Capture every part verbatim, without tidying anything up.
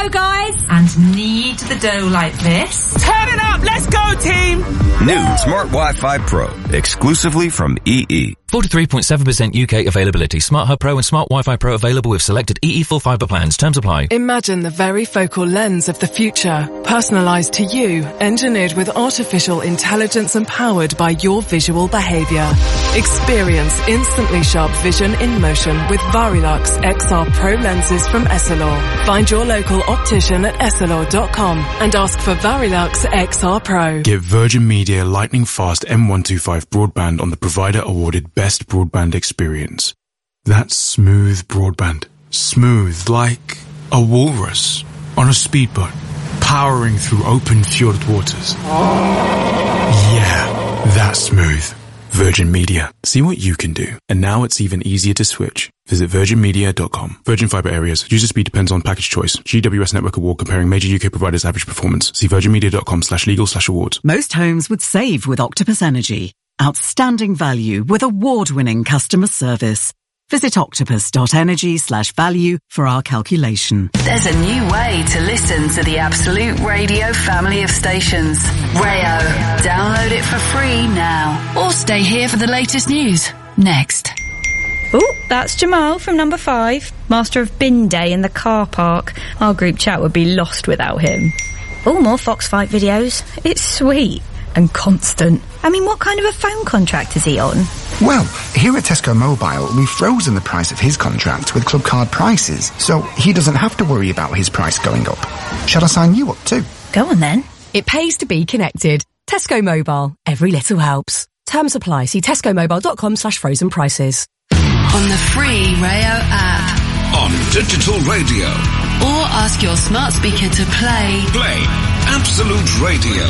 dough, guys. And knead the dough like this. Turn it up, let's go, team. New Smart Wi-Fi Pro, exclusively from E E. forty-three point seven percent U K availability. Smart Hub Pro and Smart Wi-Fi Pro available with selected E E full fibre plans. Terms apply. Imagine the varifocal lens of the future, personalised to you, engineered with artificial intelligence and powered by your visual behaviour. Experience instantly sharp vision in motion with Varilux X R Pro lenses from Essilor. Find your local optician at essilor dot com and ask for Varilux X R Pro. Get Virgin Media lightning fast M one twenty-five broadband on the provider awarded Best Broadband Experience. That's smooth broadband. Smooth like a walrus on a speedboat, powering through open fjord waters. Yeah, that's smooth. Virgin Media. See what you can do. And now it's even easier to switch. Visit virgin media dot com. Virgin Fibre areas. User speed depends on package choice. G W S Network Award comparing major U K providers' average performance. See virgin media dot com slash legal slash awards. Most homes would save with Octopus Energy. Outstanding value with award-winning customer service. Visit octopus dot energy slash value for our calculation. There's a new way to listen to the Absolute Radio family of stations. Rayo. Download it for free now. Or stay here for the latest news. Next. Oh, that's Jamal from number five. Master of Bin Day in the car park. Our group chat would be lost without him. Oh, more Foxfight videos. It's sweet. And constant. I mean, what kind of a phone contract is he on? Well, here at Tesco Mobile, we've frozen the price of his contract with club card prices, so he doesn't have to worry about his price going up. Shall I sign you up too? Go on then. It pays to be connected. Tesco Mobile. Every little helps. Terms apply. See tesco mobile dot com slash frozen prices. On the free Rayo app. On digital radio. Or ask your smart speaker to play. Play Absolute Radio.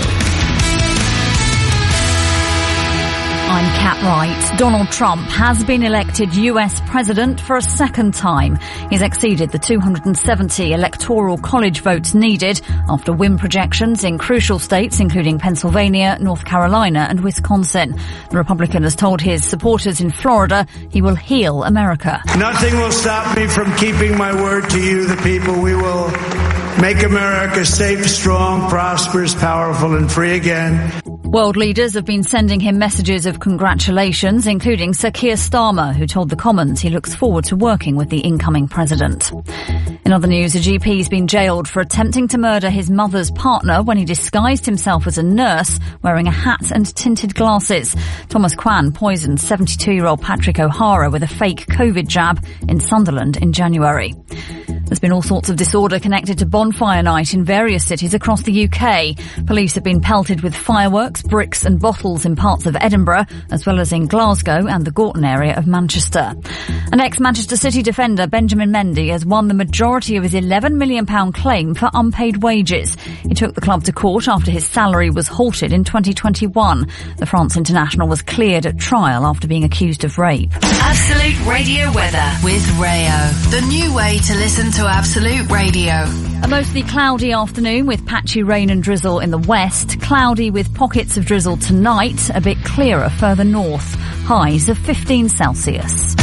I'm Kat Wright. Donald Trump has been elected U S president for a second time. He's exceeded the two hundred seventy electoral college votes needed after win projections in crucial states including Pennsylvania, North Carolina and Wisconsin. The Republican has told his supporters in Florida he will heal America. Nothing will stop me from keeping my word to you, the people. We will make America safe, strong, prosperous, powerful and free again. World leaders have been sending him messages of congratulations, including Sir Keir Starmer, who told the Commons he looks forward to working with the incoming president. In other news, a G P's been jailed for attempting to murder his mother's partner when he disguised himself as a nurse, wearing a hat and tinted glasses. Thomas Kwan poisoned seventy-two-year-old Patrick O'Hara with a fake COVID jab in Sunderland in January. There's been all sorts of disorder connected to Bonfire Night in various cities across the U K. Police have been pelted with fireworks, bricks and bottles in parts of Edinburgh, as well as in Glasgow and the Gorton area of Manchester. An ex-Manchester City defender, Benjamin Mendy, has won the majority of his eleven million pounds claim for unpaid wages. He took the club to court after his salary was halted in twenty twenty-one. The France international was cleared at trial after being accused of rape. Absolute Radio weather with Rayo. The new way to listen to Absolute Radio. A mostly cloudy afternoon with patchy rain and drizzle in the west. Cloudy with pockets of drizzle tonight. A bit clearer further north. Highs of fifteen Celsius.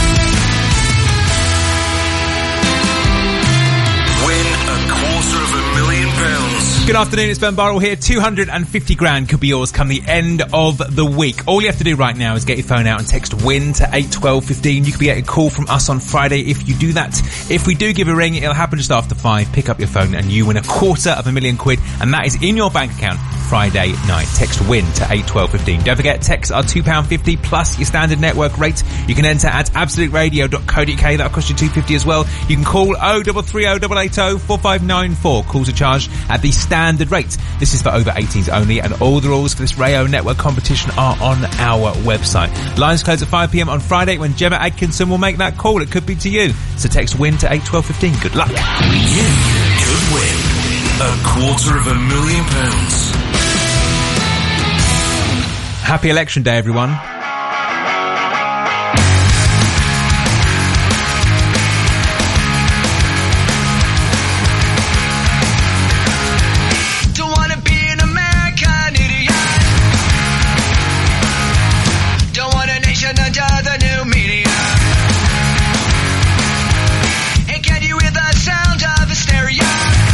Win a quarter of a million pounds. Good afternoon, it's Ben Burrell here. two hundred fifty grand could be yours come the end of the week. All you have to do right now is get your phone out and text WIN to eight twelve fifteen. You could be getting a call from us on Friday if you do that. If we do give a ring, it'll happen just after five. Pick up your phone and you win a quarter of a million quid, and that is in your bank account Friday night. Text WIN to eight twelve fifteen. Don't forget, texts are two pounds fifty plus your standard network rate. You can enter at absolute radio dot co dot uk. That'll cost you two pounds fifty as well. You can call oh three three oh eight eight oh four five nine four. Calls are charged at the standard rate. This is for over eighteens only, and all the rules for this Rayo Network competition are on our website. Lines close at five p.m. on Friday when Gemma Atkinson will make that call. It could be to you. So text WIN to eight twelve fifteen. Good luck. You could win a quarter of a million pounds. Happy election day, everyone. Stereo.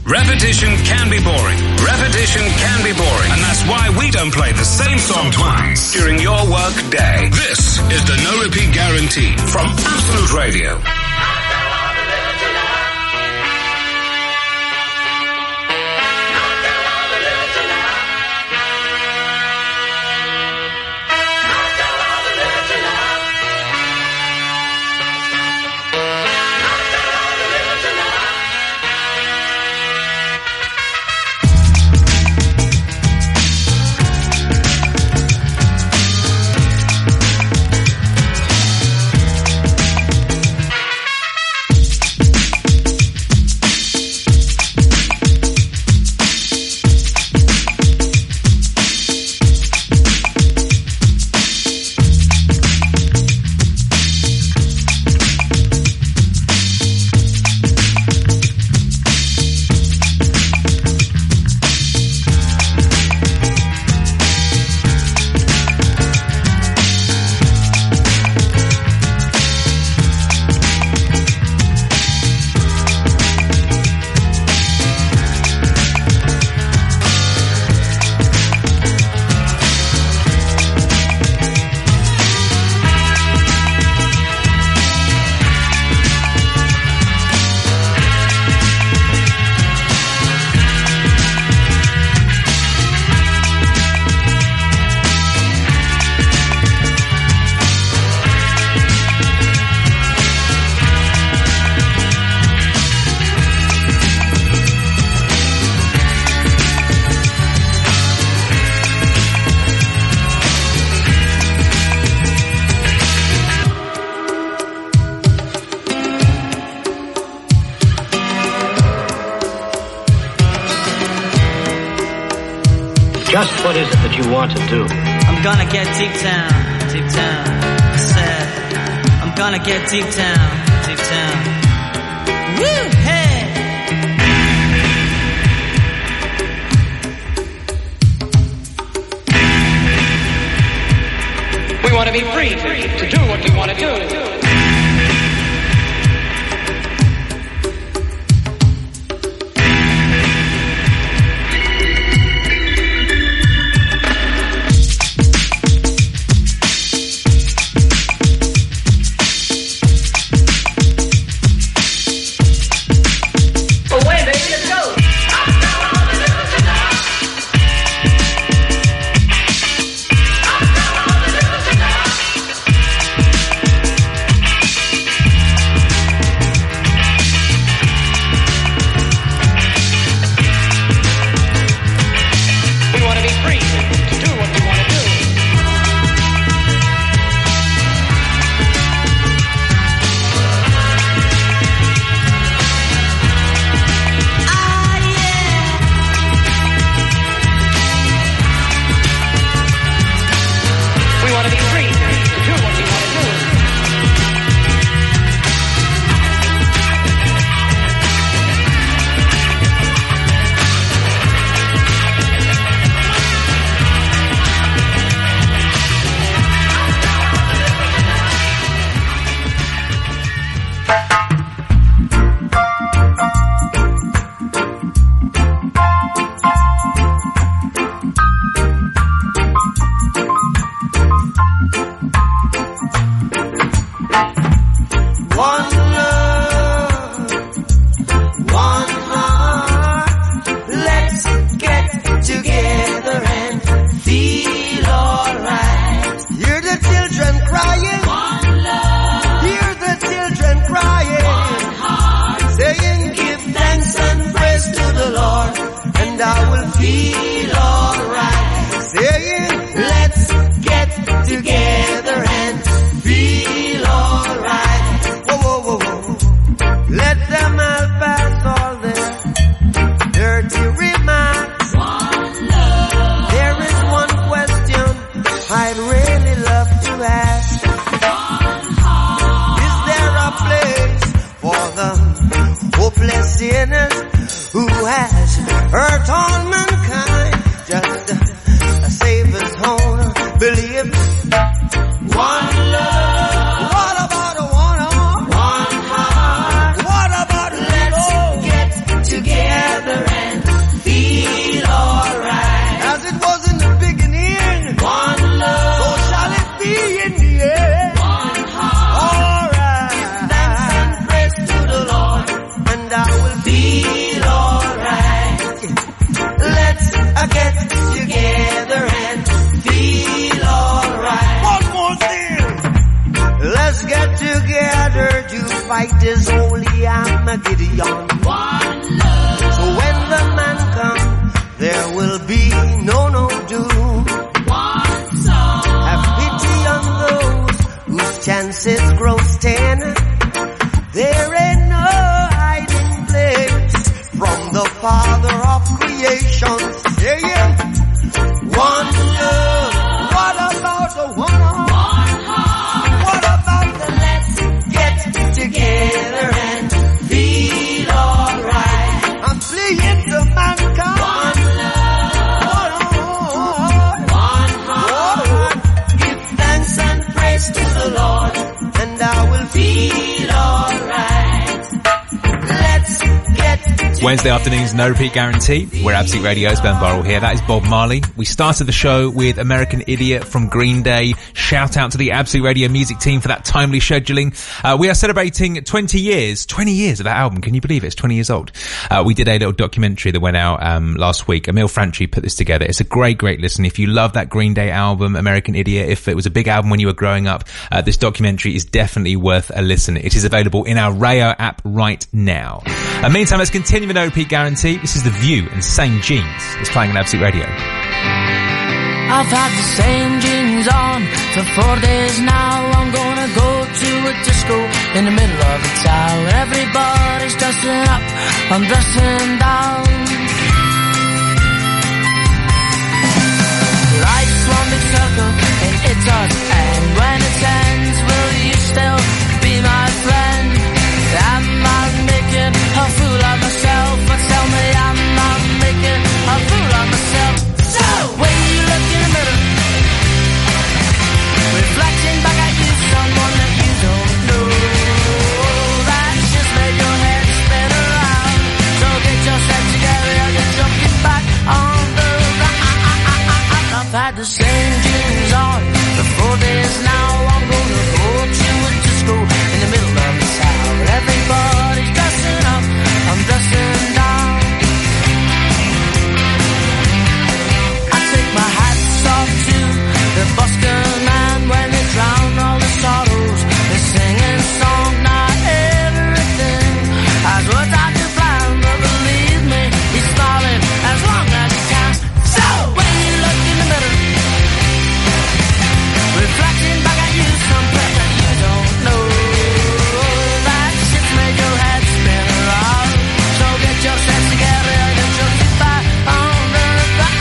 Repetition can be boring. Repetition can be boring. And that's why we don't play the same song twice during your work day. This is the No Repeat Guarantee from Absolute Radio. Just what is it that you want to do? I'm gonna get deep down, deep down. I said, I'm gonna get deep down, deep down. Woo, hey! We want to be free to, to do what we want to do. Together Father of creation. Yeah, yeah. One love. What about the one heart? One heart. What about the let's get together and feel alright? I'm pleading to mankind. One love. One heart. Give thanks and praise to the Lord, and I will feel alright. Let's get together. Wednesday afternoons, no repeat guarantee. We're Absolute Radio's Ben Burrell here. That is Bob Marley. We started the show with American Idiot from Green Day. Shout out to the Absolute Radio music team for that timely scheduling. Uh, we are celebrating twenty years, twenty years of that album. Can you believe it? It's twenty years old. Uh, we did a little documentary that went out um, last week. Emil Franchi put this together. It's a great, great listen. If you love that Green Day album, American Idiot, if it was a big album when you were growing up, uh, this documentary is definitely worth a listen. It is available in our Rayo app right now. Uh, meantime, let's continue with no repeat guarantee. This is The View and Same Jeans. It's playing on Absolute Radio. I've had the same jeans on for four days now. I'm gonna go to a disco in the middle of the town. Everybody's dressing up, I'm dressing down. Life's one big circle and it does end. When it ends, will you still be my friend? Am I making a fool of myself? But tell me, am I making a fool of myself? So, when you look in the mirror, reflecting back at you, someone that you don't know, that just made your head spin around. So get yourself together and get your feet back on the ground. I've had the same jeans on for four days now. I'm gonna go to a disco in the middle of the town. Everybody's dressing up, I'm dressing down. I take my hats off to the busker man when they drown all the sorrows. They're singing songs, not everything has worked out to plan, but believe me, he's smiling as long as he can. So when you look in the mirror, reflecting back at you, some place that you don't know, that shit's made your head spin around. So get yourself together and get your feet back on the ground.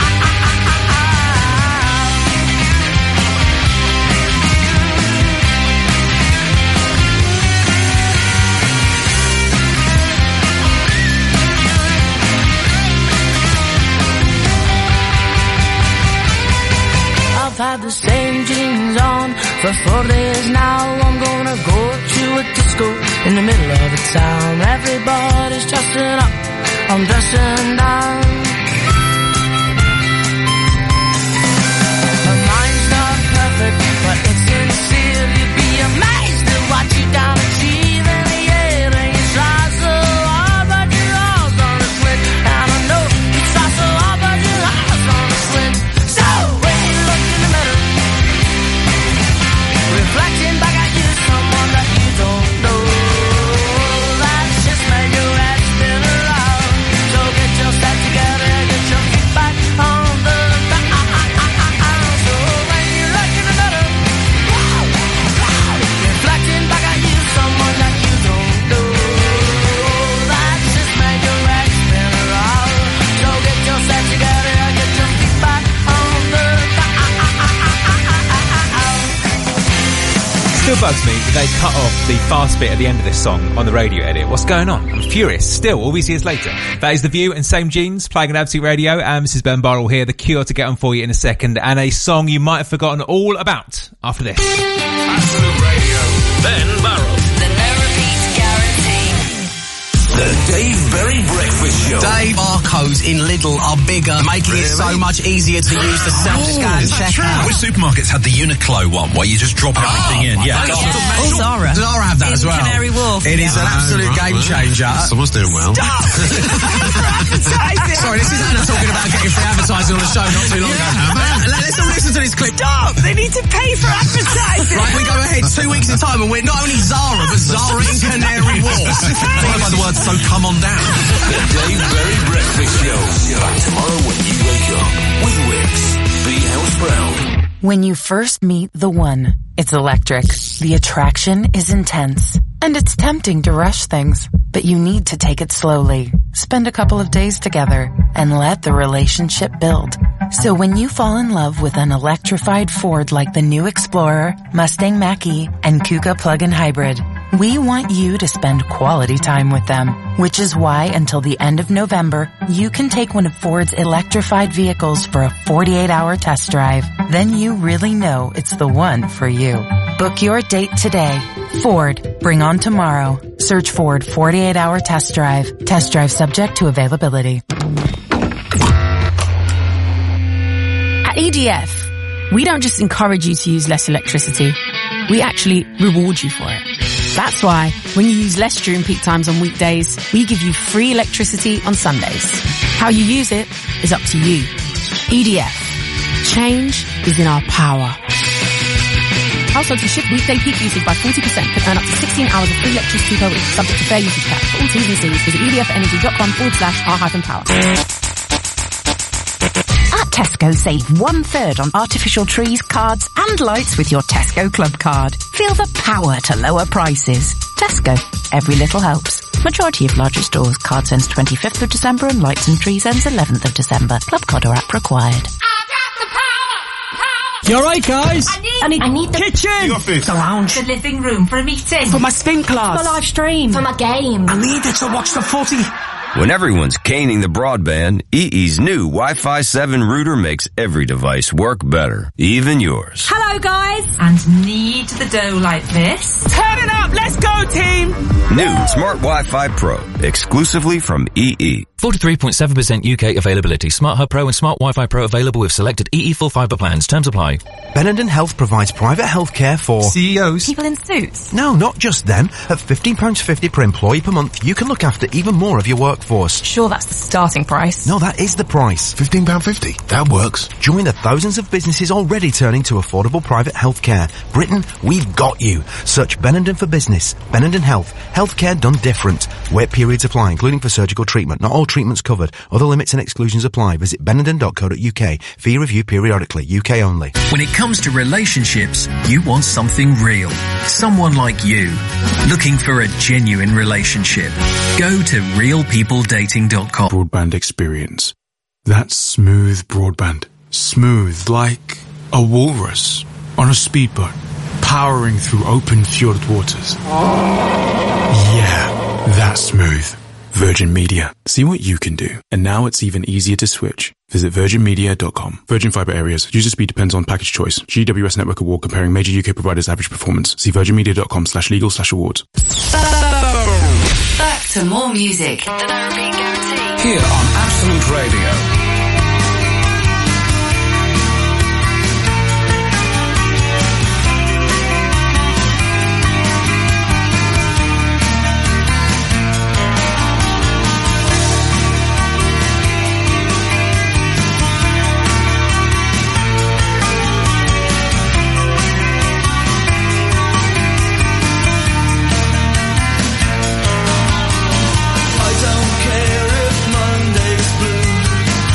I've had the same jeans on for four days now. I'm gonna go to a disco in the middle of the town. Everybody's dressing up, I'm dressing down. My mind's not perfect, but it's sincere. You'd be amazed at what you can achieve in the air. And you try so hard, but your all's on a slit. And I know you try so hard, but your all's on a slit. So when you look in the mirror, reflecting back at you, someone that you don't know, that's just made your head spin around. So get yourself together and get your feet back on the ground. So when you look in the mirror, reflecting back at you, someone that you don't know, that's just made your head spin around. So get yourself together and get your feet back on the ground. Still bugs me that they cut off the fast bit at the end of this song on the radio edit. What's going on? I'm furious. Still, all these years later. That is The View and Same Jeans playing on Absolute Radio. And this is Ben Burrell here. The Cure to get on for you in a second. And a song you might have forgotten all about after this. Absolute Radio. Ben Burrell. The no repeat guarantee. The Dave Berry Breakfast Show. Dave, barcodes in Lidl are bigger, making it so much easier to use the self-scan checkout. Which supermarkets had the Uniqlo one where you just drop everything in? Yeah. Oh, Zara. Zara have that In as well. Canary Wharf. It is an absolute right, game right. changer. Someone's doing well. Sorry, this is Anna talking about getting free advertising on the show not too long ago. Man, let's all listen to this clip. Stop! They need to pay for advertising. Right, we go ahead two weeks in time and we're not only Zara, but Zara in Canary Wharf. Followed by the word, so come on down. The Dave Berry Breakfast Show. Back tomorrow when you wake up with Wix. Be housebound. When you first meet the one, it's electric. The attraction is intense. And it's tempting to rush things. but you need to take it slowly. Spend a couple of days together and let the relationship build. So when you fall in love with an electrified Ford like the new Explorer, Mustang Mach-E, and Kuga plug-in hybrid, we want you to spend quality time with them, which is why until the end of November, you can take one of Ford's electrified vehicles for a forty-eight hour test drive. Then you really know it's the one for you. Book your date today. Ford, bring on tomorrow. Search Ford forty-eight hour test drive. Test drive subject to availability. At E D F, we don't just encourage you to use less electricity, we actually reward you for it. That's why, when you use less during peak times on weekdays, we give you free electricity on Sundays. How you use it is up to you. E D F. Change is in our power. Households who shift weekday peak usage by forty percent can earn up to sixteen hours of free electricity per week, subject to fair usage cap. For all T's and C's, visit edfenergy.com forward slash r hyphen power. At Tesco, save one third on artificial trees, cards and lights with your Tesco Club card. Feel the power to lower prices. Tesco. Every little helps. Majority of larger stores. Cards ends twenty-fifth of December and lights and trees ends eleventh of December. Club card or app required. You alright, guys? I need, I need, I need the kitchen, the office, the lounge, the living room for a meeting, for my spin class, for my live stream, for my game. I need it to watch the footy. When everyone's caning the broadband, E E's new Wi-Fi seven router makes every device work better, even yours. Hello, guys. And need the dough like this. Turn it up, let's go, team. New Smart Wi-Fi Pro, exclusively from E E. forty-three point seven percent U K availability. Smart Hub Pro and Smart Wi-Fi Pro available with selected E E full fibre plans. Terms apply. Benenden Health provides private healthcare for C E Os. People in suits. No, not just them. At fifteen pounds fifty per employee per month, you can look after even more of your workforce. Sure, that's the starting price. No, that is the price. fifteen pounds fifty. That works. Join the thousands of businesses already turning to affordable private healthcare. Britain, we've got you. Search Benenden for business. Benenden Health. Healthcare done different. Wait periods apply, including for surgical treatment. Not all treatments covered. Other limits and exclusions apply. Visit benenden dot co dot U K. Fee review periodically. U K only. When it comes to relationships, you want something real. Someone like you. Looking for a genuine relationship. Go to real people dating dot com. Broadband experience. That's smooth broadband. Smooth like a walrus on a speedboat, powering through open fjord waters. Yeah, that's smooth. Virgin Media. See what you can do. And now it's even easier to switch. Visit virgin media dot com. Virgin Fibre Areas. User speed depends on package choice. G W S Network Award comparing major U K providers' average performance. See virgin media dot com slash legal slash awards. Back to more music. The Therapy Guarantee. Here on Absolute Radio. I don't care if Monday's blue.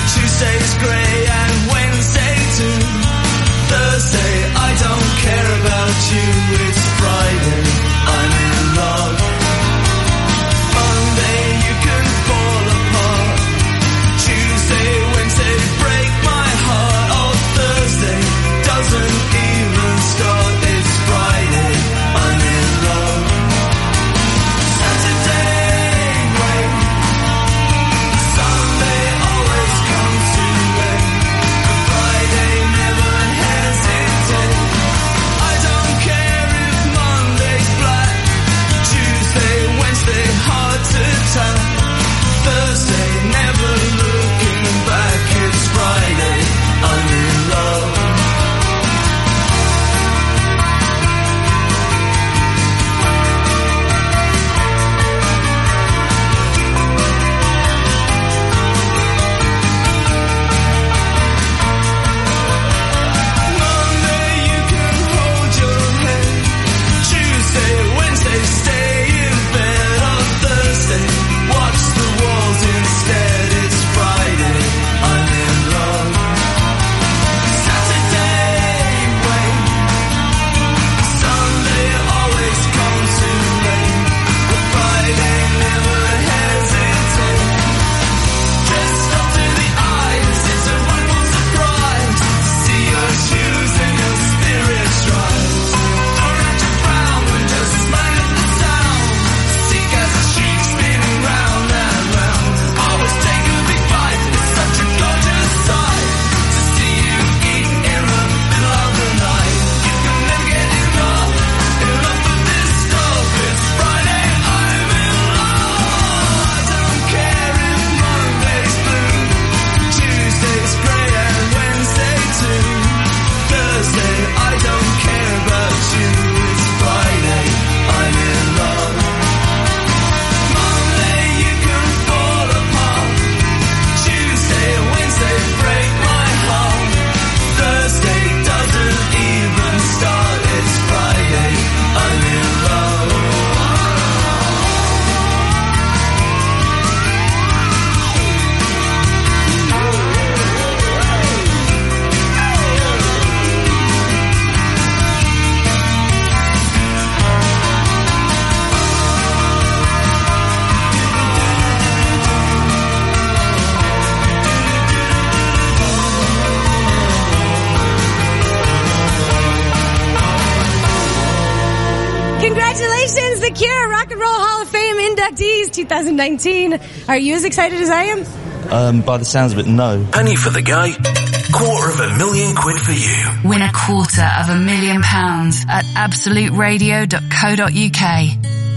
Congratulations, The Cure, Rock and Roll Hall of Fame inductees twenty nineteen. Are you as excited as I am? Um, by the sounds of it, no. Penny for the guy, quarter of a million quid for you. Win a quarter of a million pounds at absolute radio dot co dot uk.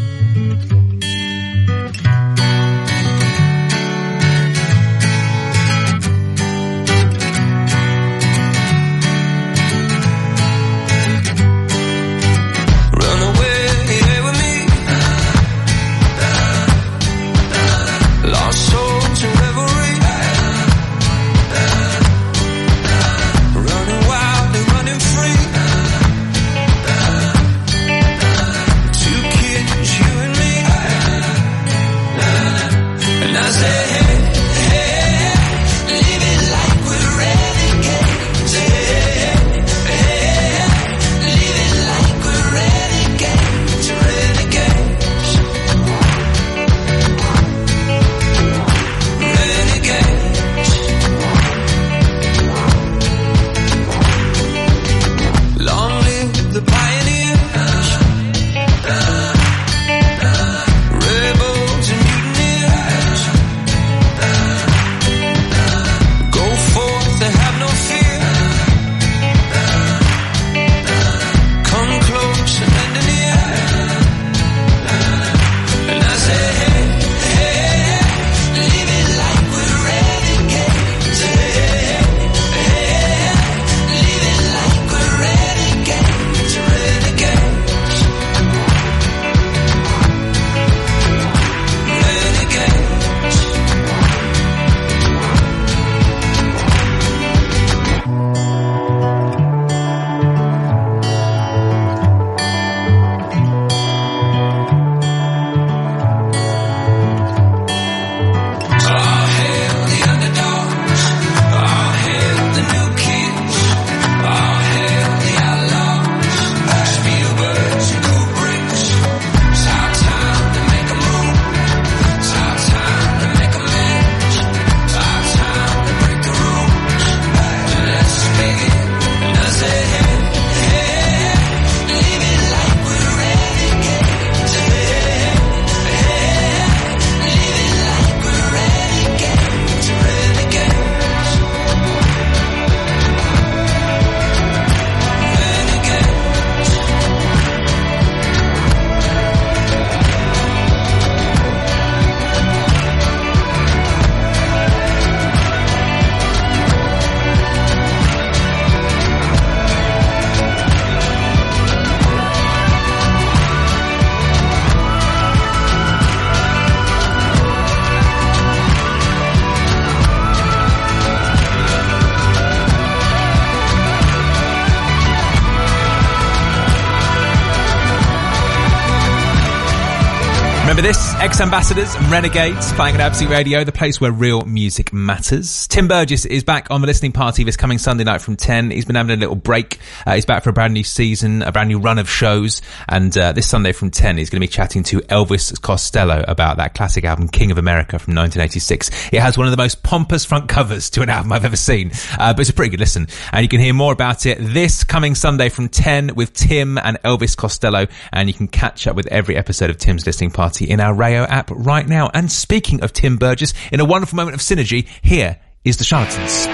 Remember this? Ex-Ambassadors and Renegades playing at Absolute Radio, the place where real music matters. Tim Burgess is back on the listening party this coming Sunday night from ten. He's been having a little break. Uh, he's back for a brand new season, a brand new run of shows. And uh, this Sunday from ten, he's going to be chatting to Elvis Costello about that classic album, King of America from nineteen eighty-six. It has one of the most pompous front covers to an album I've ever seen. Uh, but it's a pretty good listen. And you can hear more about it this coming Sunday from ten with Tim and Elvis Costello. And you can catch up with every episode of Tim's Listening Party in our Rayo app right now. And speaking of Tim Burgess, in a wonderful moment of synergy, here is The Charlatans.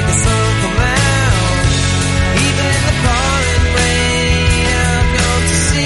Even in the pouring rain, I've come to see.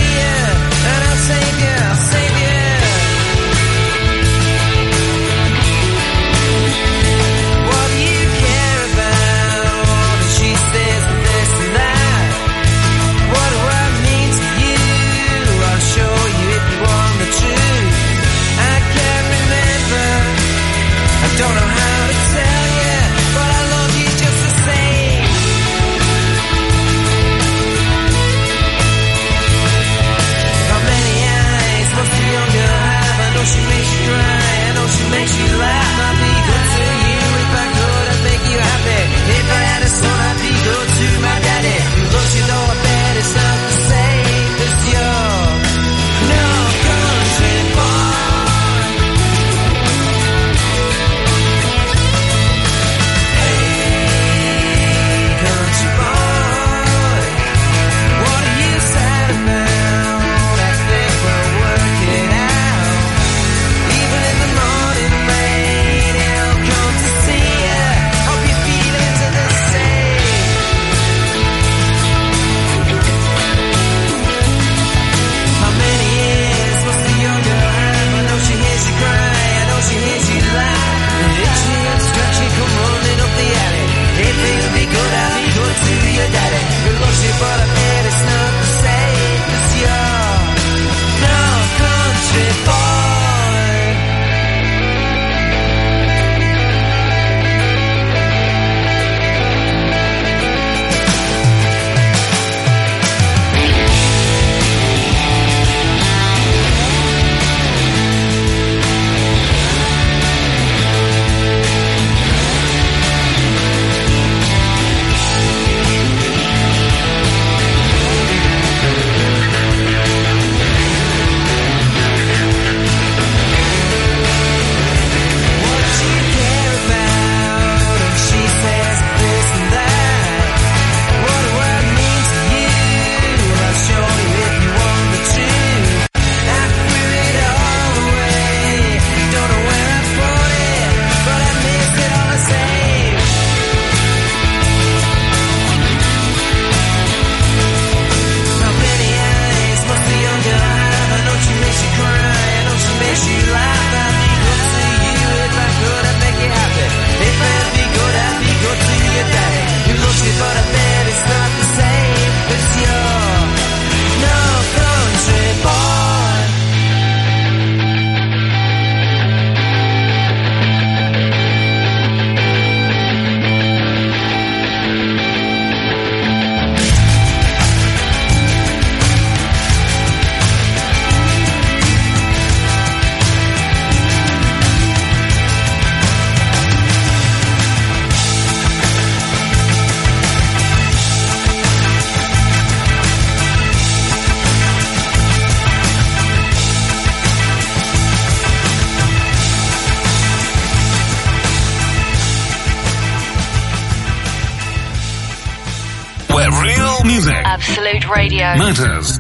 Absolute Radio matters.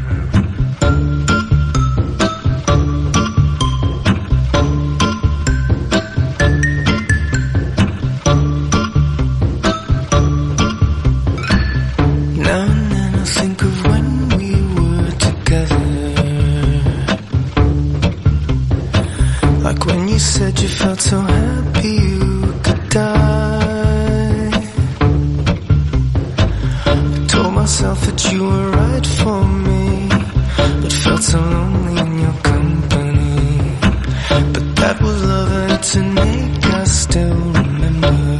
Now and then I think of when we were together, like when you said you felt so happy you could die. I told myself that you were right for me, but felt so lonely in your company. But that was love and it's an ache I still remember.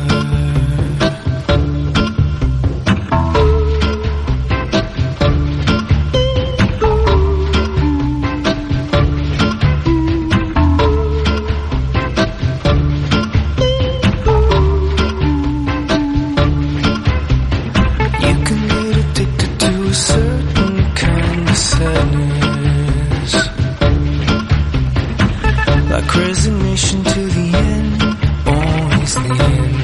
Resignation to the end, always the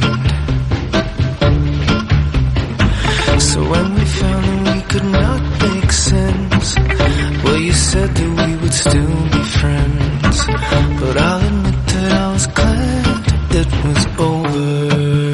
end. So when we found that we could not make sense, well, you said that we would still be friends. But I'll admit that I was glad it was over.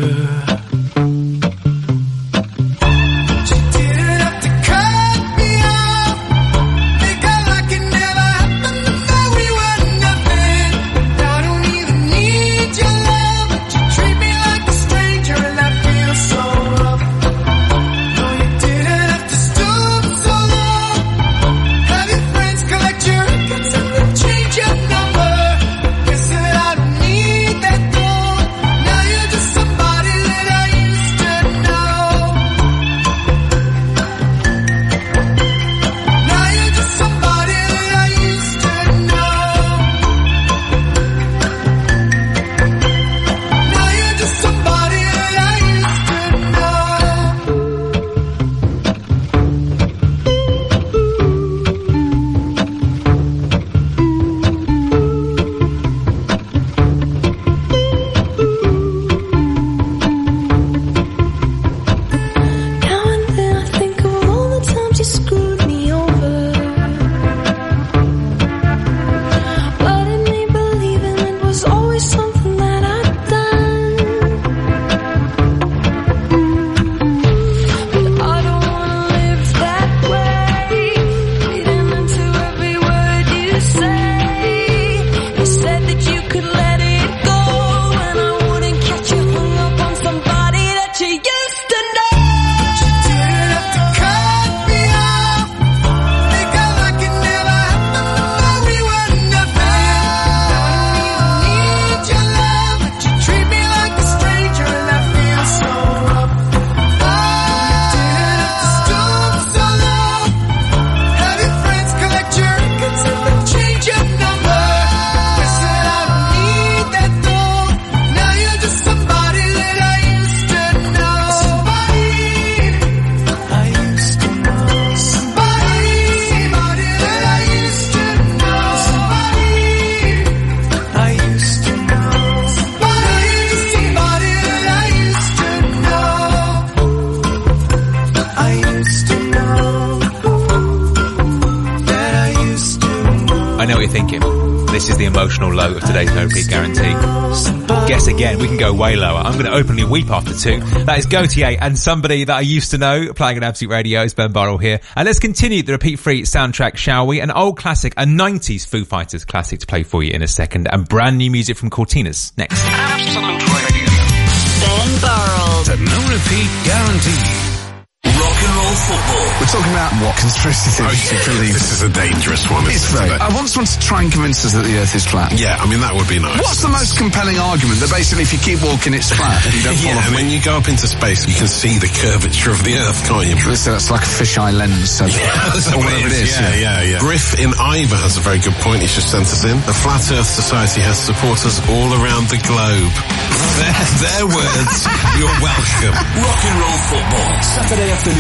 Emotional low of today's No Repeat Guarantee. Guess again, we can go way lower. I'm going to openly weep after two. That is Gautier and Somebody That I Used to Know, playing on Absolute Radio. It's Ben Burrell here. And let's continue the repeat-free soundtrack, shall we? An old classic, a nineties Foo Fighters classic to play for you in a second, and brand new music from Cortinas next. Absolute Radio. Ben Burrell. The No Repeat Guarantee. Rock and roll football. We're talking about what conspiracy theories oh, yeah. believe. This is a dangerous one. It's isn't though. it? I once wanted to try and convince us that the Earth is flat. Yeah, I mean that would be nice. What's the most compelling argument? That basically, if you keep walking, it's flat. And you don't fall yeah, off and when you go up into space, you can see the curvature of the Earth, can't you? So that's like a fisheye lens, so yeah, or whatever it is. Yeah, yeah, yeah. Griff in Ivor has a very good point. He's just sent us in. The Flat Earth Society has supporters all around the globe. Their, their words. You're welcome. Rock and roll football. Saturday afternoon from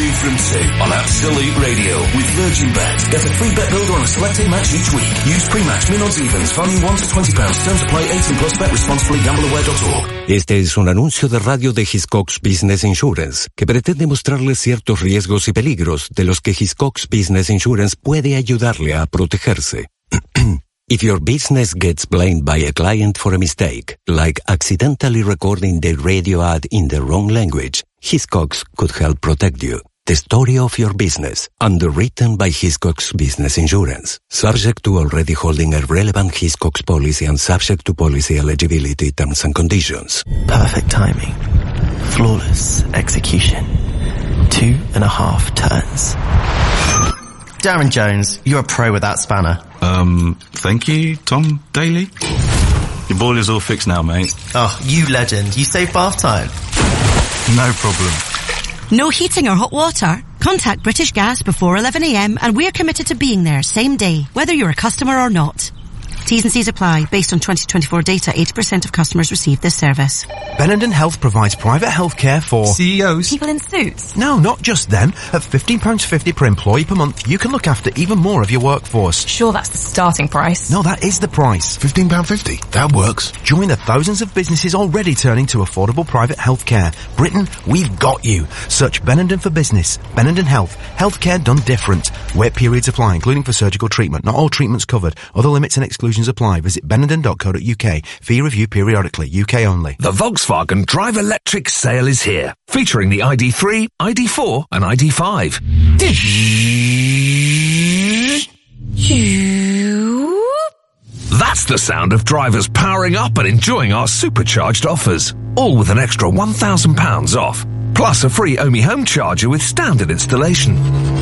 to on Absolute Radio with Virgin Bet. Get a free bet builder on a selected match each week. Use pre-match min odds evens. Value one to twenty pounds. Terms apply. eighteen plus. Bet responsibly. gamble aware dot org. Este es un anuncio de radio de Hiscox Business Insurance que pretende mostrarle ciertos riesgos y peligros de los que Hiscox Business Insurance puede ayudarle a protegerse. If your business gets blamed by a client for a mistake, like accidentally recording the radio ad in the wrong language, Hiscox could help protect you. The story of your business, underwritten by Hiscox Business Insurance. Subject to already holding a relevant Hiscox policy and subject to policy eligibility terms and conditions. Perfect timing. Flawless execution. Two and a half turns. Darren Jones, you're a pro with that spanner. Um, thank you, Tom Daly. Your boiler's all fixed now, mate. Oh, you legend. You save bath time. No problem. No heating or hot water? Contact British Gas before eleven a m and we're committed to being there same day, whether you're a customer or not. T's and C's apply. Based on twenty twenty-four data, eighty percent of customers receive this service. Benenden Health provides private health care for C E Os. People in suits? No, not just them. At fifteen pounds fifty per employee per month, you can look after even more of your workforce. Sure, that's the starting price. No, that is the price. fifteen pounds fifty. That works. Join the thousands of businesses already turning to affordable private health care. Britain, we've got you. Search Benenden for Business. Benenden Health. Healthcare done different. Wait periods apply, including for surgical treatment. Not all treatments covered. Other limits and exclusions apply. Visit benenden dot co dot U K. Fee review periodically. U K only. The Volkswagen Drive Electric sale is here, featuring the I D three, I D four and I D five. That's the sound of drivers powering up and enjoying our supercharged offers, all with an extra one thousand pounds off, plus a free Omi home charger with standard installation.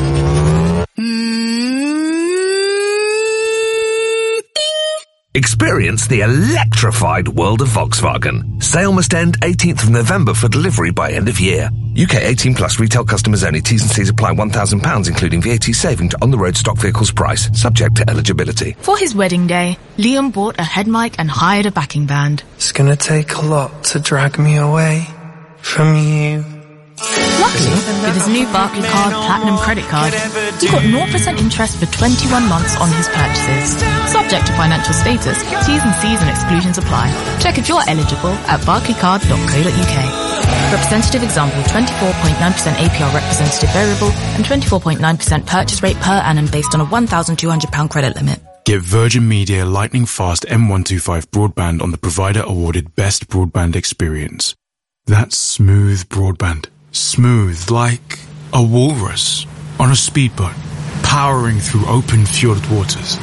Experience the electrified world of Volkswagen. Sale must end eighteenth of November for delivery by end of year. U K eighteen plus retail customers only. T's and C's apply. one thousand pounds including V A T saving to on-the-road stock vehicles price. Subject to eligibility. For his wedding day, Liam bought a head mic and hired a backing band. It's gonna take a lot to drag me away from you. Luckily, with his new Barclay Card Platinum credit card, he got zero percent interest for twenty-one months on his purchases. Subject to financial status, T's and C's and exclusions apply. Check if you're eligible at barclaycard dot co dot U K. Representative example, twenty-four point nine percent A P R representative variable and twenty-four point nine percent purchase rate per annum based on a one thousand two hundred pounds credit limit. Get Virgin Media lightning fast M one twenty-five broadband on the provider awarded best broadband experience. That's smooth broadband. Smooth like a walrus on a speedboat, powering through open fjord waters.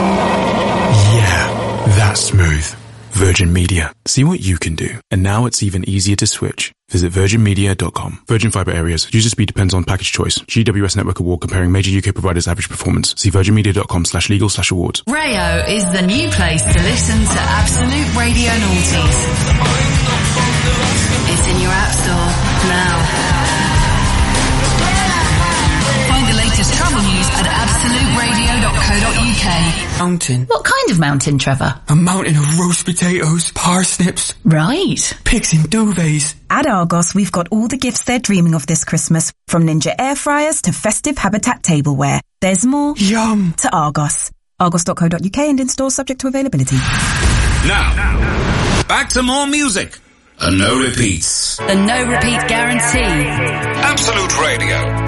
Yeah, that's smooth. Virgin Media. See what you can do. And now it's even easier to switch. Visit virgin media dot com. Virgin Fibre areas. User speed depends on package choice. G W S Network Award comparing major U K providers' average performance. See virgin media dot com slash legal slash awards. Rayo is the new place to listen to Absolute Radio Noughties. It's in your app store now. Find the latest travel news at absolute radio dot co dot U K. Mountain. What kind of mountain, Trevor? A mountain of roast potatoes, parsnips. Right. Pigs in duvets. At Argos, we've got all the gifts they're dreaming of this Christmas, from Ninja air fryers to festive Habitat tableware. There's more. Yum. To Argos. argos dot co dot U K and in stores subject to availability. Now, back to more music. A no repeats. The no repeat guarantee. Absolute Radio.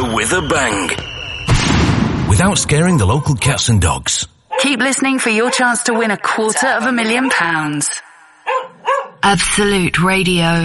Weather with a bang. Without scaring the local cats and dogs. Keep listening for your chance to win a quarter of a million pounds. Absolute Radio.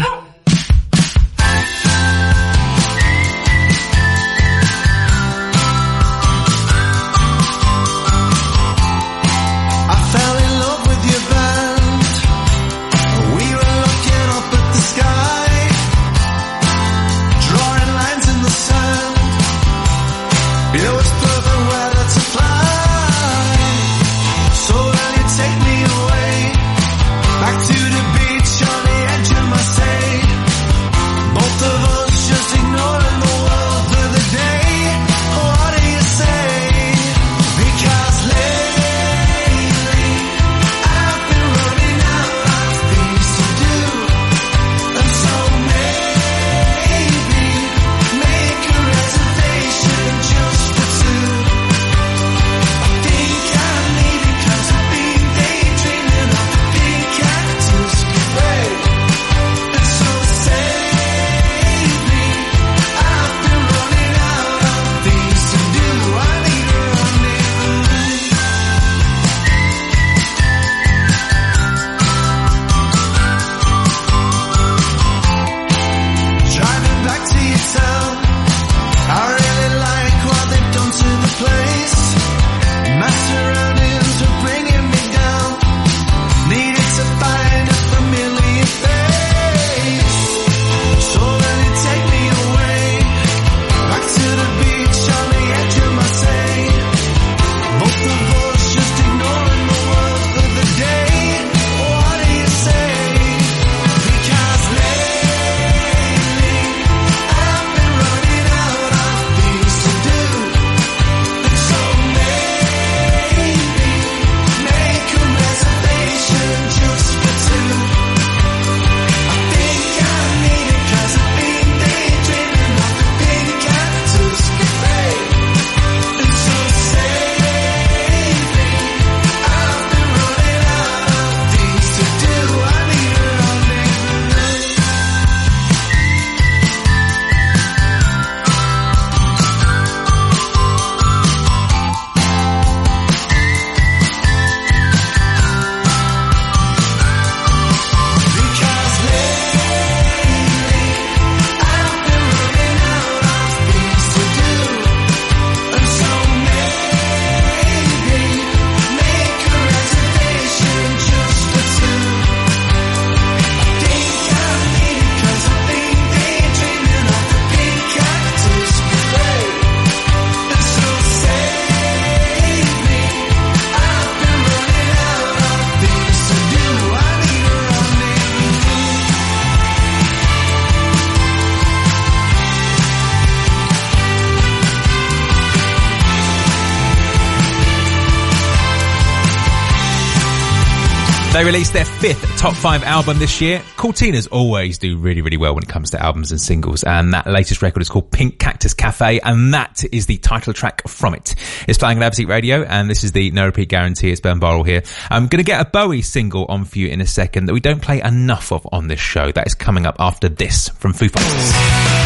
They released their fifth top five album this year. Cortinas always do really, really well when it comes to albums and singles, and that latest record is called Pink Cactus Cafe, and that is the title track from it. It's playing at Absolute Radio, and this is the No Repeat Guarantee. It's Ben Burrell here. I'm going to get a Bowie single on for you in a second that we don't play enough of on this show. That is coming up after this from Foo Fighters.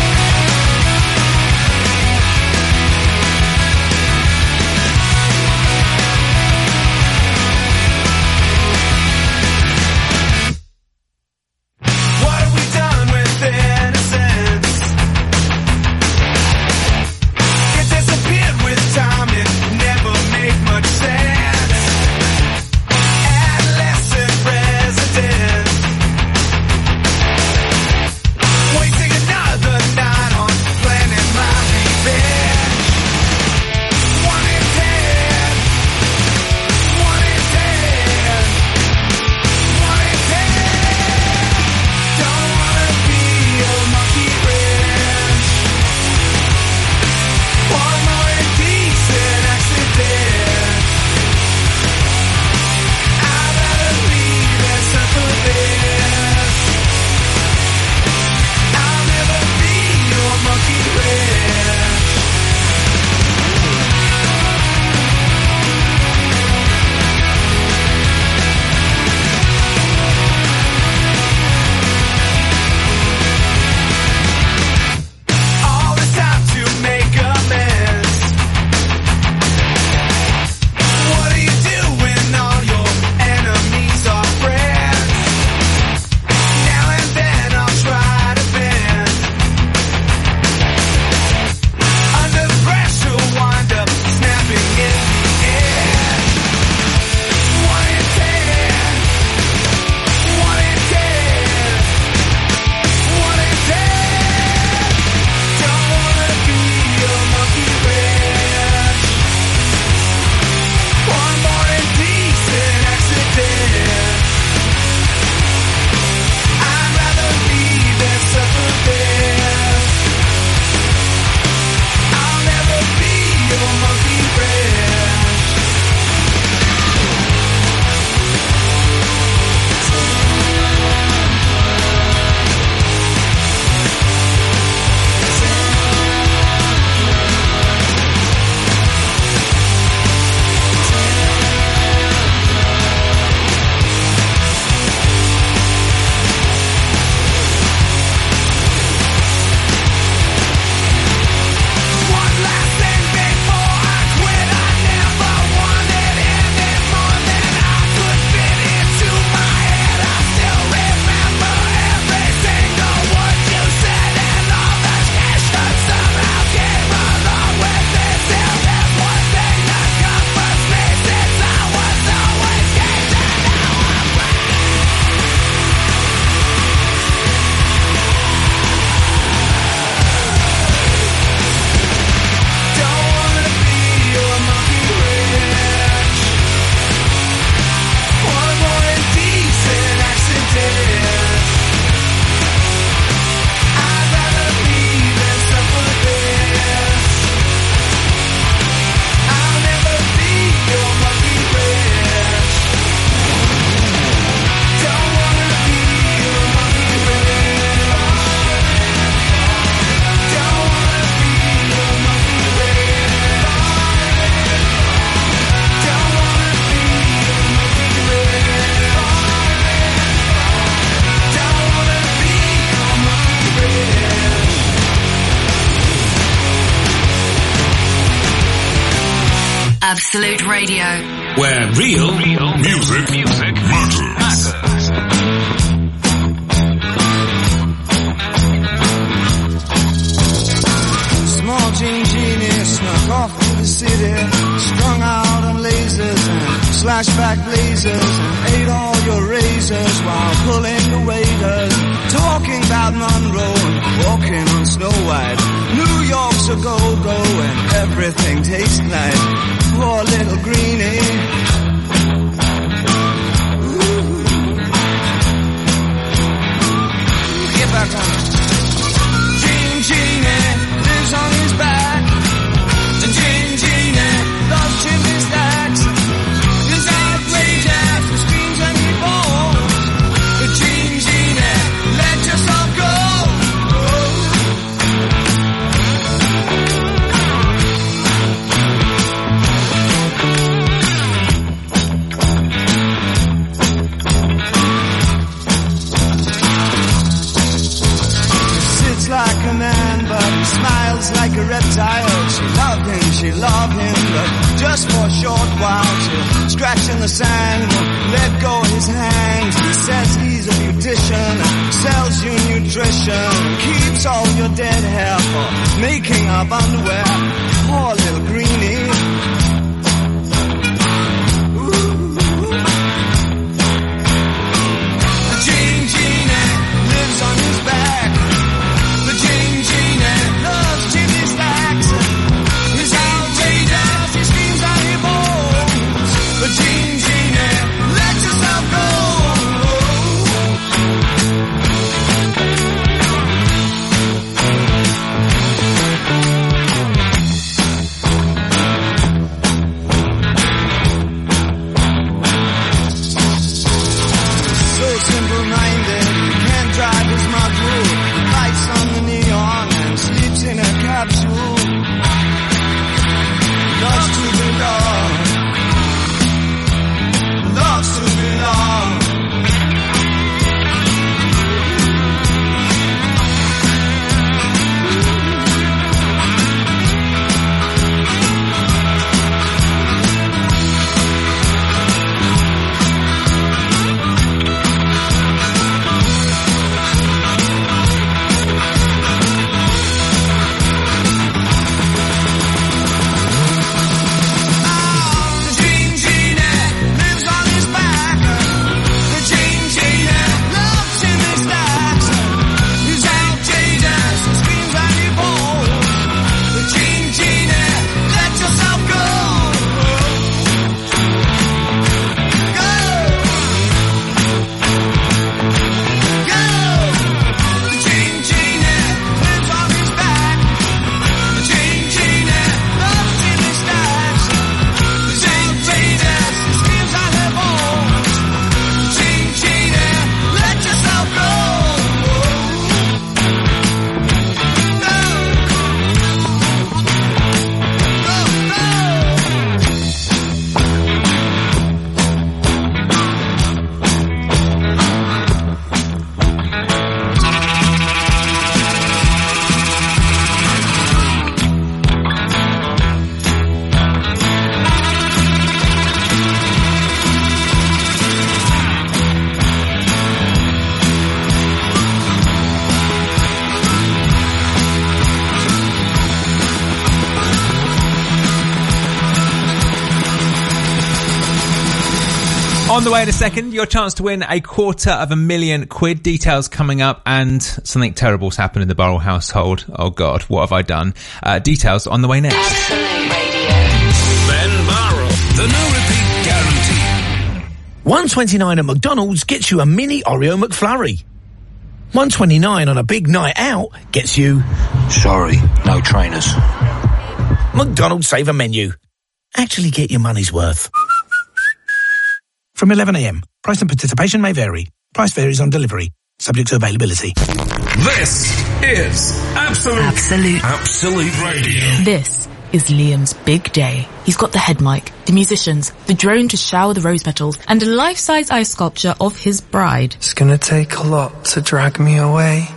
Waiting another night. Absolute Radio. Where real, real music, music matters. Small Jean Genie snuck off to the city, strung out on lasers and slashback blazers, and ate all your razors while pulling the waiters, talking about Monroe and walking on Snow White. New York's a go-go and everything tastes like poor little greenie. Ooh. Get back on it. Jean Genie lives on his back. The Jean Genie loves chimney stacks. He's outrageous, he screams when he falls. The Jean Genie, let yourself go. Like a man, but he smiles like a reptile. She loved him, she loved him, but just for a short while. She'll scratch in the sand, won't let go of his hands. He says he's a beautician, sells you nutrition, keeps all your dead hair for making up underwear. Poor little greenie. Ooh. The Jean Genie lives on his back. The Jean Genie loves chimney stacks. He's outrageous, he screams out he bowls. The Jean Genie, let yourself go. So simple-minded, he can't drive his module. Lights on the neon and sleeps in a capsule. Loves to belong. Loves to belong. On the way in a second, your chance to win a quarter of a million quid. Details coming up, and something terrible's happened in the Burrell household. Oh God, what have I done? Uh, details on the way next. Absolute Radio. Ben Burrell, the no repeat guarantee. one twenty-nine at McDonald's gets you a mini Oreo McFlurry. one twenty-nine on a big night out gets you... Sorry, no trainers. McDonald's Saver Menu. Actually get your money's worth. From eleven a.m. Price and participation may vary. Price varies on delivery. Subject to availability. This is Absolute, Absolute. Absolute Radio. This is Liam's big day. He's got the head mic, the musicians, the drone to shower the rose petals, and a life-size ice sculpture of his bride. It's gonna take a lot to drag me away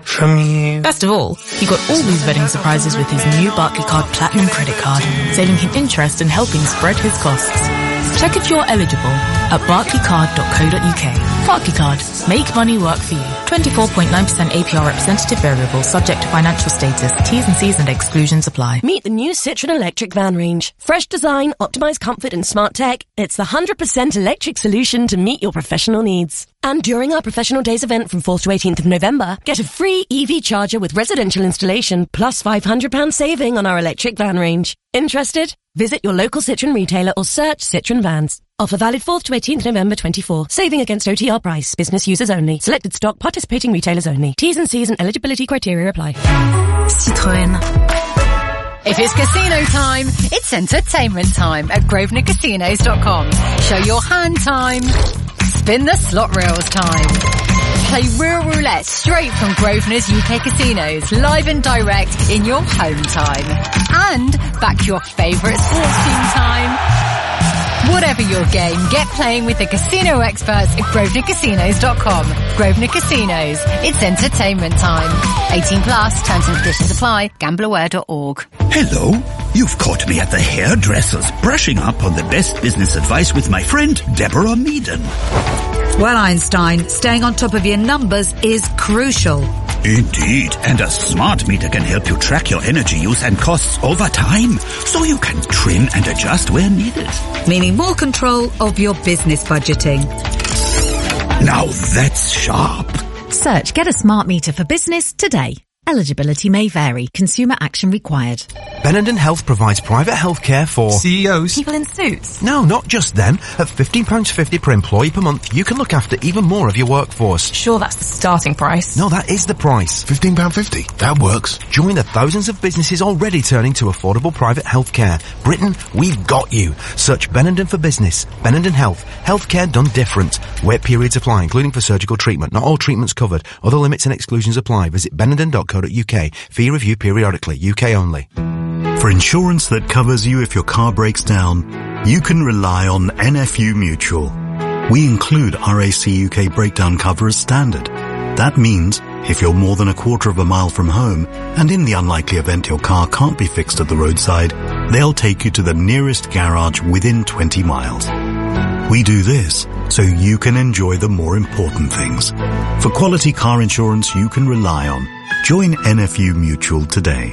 from you. Best of all, he got all these wedding surprises with his new Barclaycard Platinum credit card, saving him interest and helping spread his costs. Check if you're eligible at barclaycard dot co dot uk. Barclaycard. Make money work for you. twenty-four point nine percent A P R representative variable subject to financial status. T's and C's and exclusions apply. Meet the new Citroen electric van range. Fresh design, optimized comfort and smart tech. It's the one hundred percent electric solution to meet your professional needs. And during our Professional Days event from fourth to eighteenth of November, get a free E V charger with residential installation plus five hundred pounds saving on our electric van range. Interested? Visit your local Citroen retailer or search Citroen Vans. Offer valid fourth to eighteenth of November twenty-four. Saving against O T R price. Business users only. Selected stock. Participating retailers only. T's and C's and eligibility criteria apply. Citroën. If it's casino time, it's entertainment time at grosvenor casinos dot com. Show your hand time. Spin the slot reels time. Play Real Roulette straight from Grosvenor's U K casinos, live and direct in your home time. And back your favourite sports team time. Whatever your game, get playing with the casino experts at grosvenor casinos dot com. Grosvenor Casinos. It's entertainment time. eighteen plus, terms and conditions apply. gamble aware dot org. Hello. You've caught me at the hairdresser's, brushing up on the best business advice with my friend Deborah Meaden. Well, Einstein, staying on top of your numbers is crucial. Indeed, and a smart meter can help you track your energy use and costs over time, so you can trim and adjust where needed. Meaning more control of your business budgeting. Now that's sharp. Search Get a Smart Meter for Business today. Eligibility may vary. Consumer action required. Benenden Health provides private health care for C E Os. People in suits. No, not just them. At fifteen pounds fifty per employee per month, you can look after even more of your workforce. Sure, that's the starting price. No, that is the price. fifteen pounds fifty. That works. Join the thousands of businesses already turning to affordable private health care. Britain, we've got you. Search Benenden for Business. Benenden Health. Healthcare done different. Wait periods apply, including for surgical treatment. Not all treatments covered. Other limits and exclusions apply. Visit benenden dot co dot uk. Fee review periodically. U K only. For insurance that covers you if your car breaks down, you can rely on N F U Mutual. We include R A C U K breakdown cover as standard. That means if you're more than a quarter of a mile from home, and in the unlikely event your car can't be fixed at the roadside, they'll take you to the nearest garage within twenty miles. We do this so you can enjoy the more important things. For quality car insurance you can rely on, join N F U Mutual today.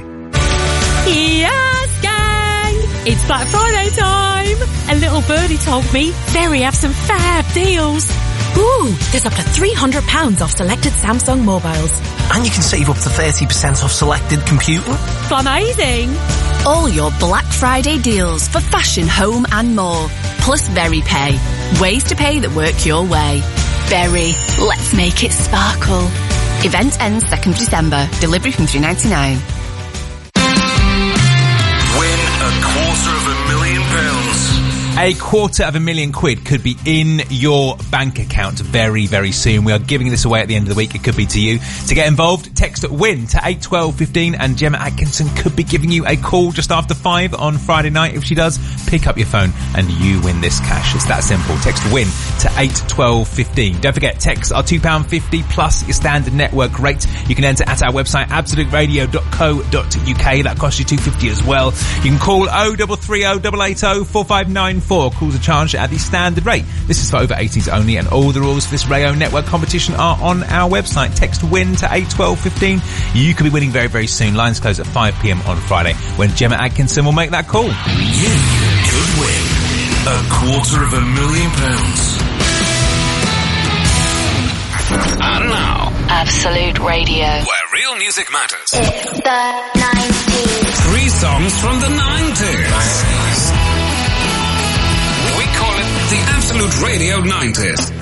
Yes, gang! It's Black Friday time! A little birdie told me Ferry have some fab deals. Ooh, there's up to three hundred pounds off selected Samsung mobiles. And you can save up to thirty percent off selected computer. Amazing! All your Black Friday deals for fashion, home and more. Plus Very Pay. Ways to pay that work your way. Very. Let's make it sparkle. Event ends second of December. Delivery from three ninety-nine. Win a quarter of a million pounds. A quarter of a million quid could be in your bank account very, very soon. We are giving this away at the end of the week. It could be to you. To get involved, text WIN to eight twelve fifteen and Gemma Atkinson could be giving you a call just after five on Friday night. If she does, pick up your phone and you win this cash. It's that simple. Text WIN to eight twelve fifteen. Don't forget, texts are two pounds fifty plus your standard network rate. You can enter at our website, absolute radio dot co dot uk. That costs you two pounds fifty as well. You can call oh three three oh, eight eight oh, four five nine four. Calls are charged at the standard rate. This is for over eighteens only, and all the rules for this Rayo Network competition are on our website. Text WIN to eight twelve fifteen. You could be winning very, very soon. Lines close at five p m on Friday when Gemma Atkinson will make that call. You could win a quarter of a million pounds. And now, Absolute Radio, where real music matters. It's the nineties. Three songs from the nineties. We call it the Absolute Radio nineties.